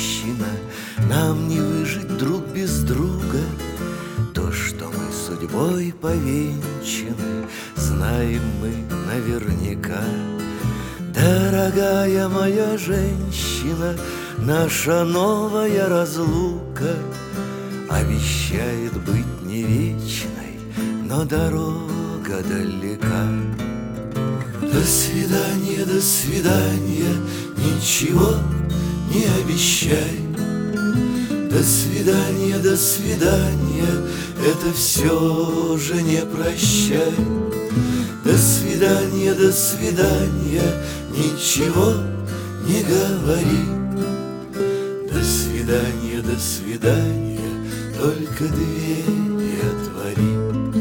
женщина, нам не выжить друг без друга. То, что мы судьбой повенчаны, знаем мы наверняка. Дорогая моя женщина, наша новая разлука обещает быть не вечной, но дорога далека. До свидания, ничего не обещай. До свидания, это все же не прощай. До свидания, ничего не говори. До свидания, только двери отвори.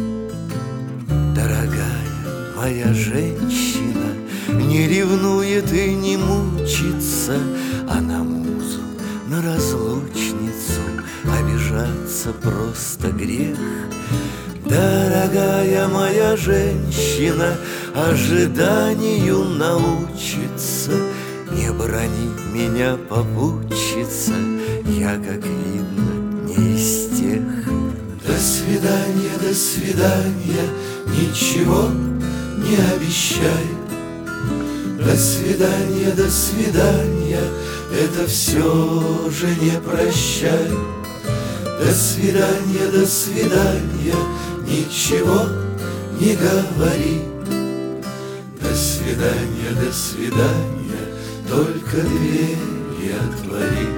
Дорогая моя женщина не ревнует и не мучится, а на музу, на разлучницу обижаться просто грех. Дорогая моя женщина ожиданию научится. Не брони меня, попутчица, я, как видно, не из тех. До свидания, ничего не обещай. До свидания, это все же не прощай. До свидания, ничего не говори. До свидания, только двери отвори.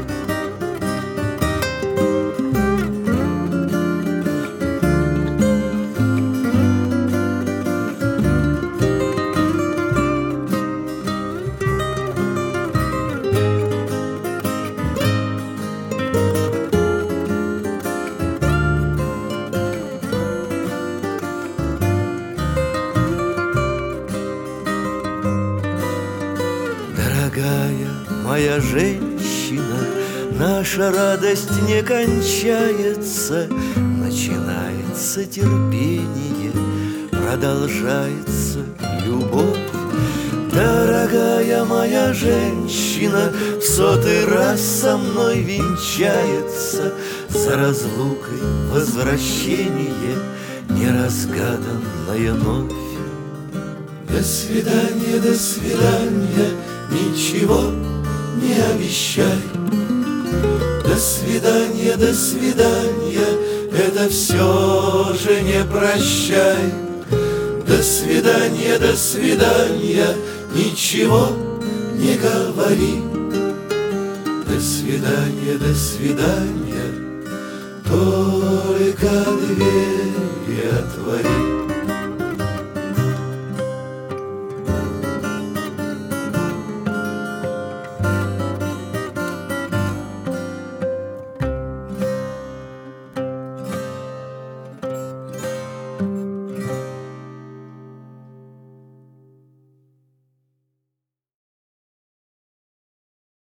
Дорогая моя женщина, наша радость не кончается. Начинается терпение, продолжается любовь. Дорогая моя женщина в 100-й раз со мной венчается. За разлукой возвращение, неразгаданная новь. До свидания, ничего не обещай. До свидания, это все же не прощай. До свидания, ничего не говори. До свидания, только двери отвори.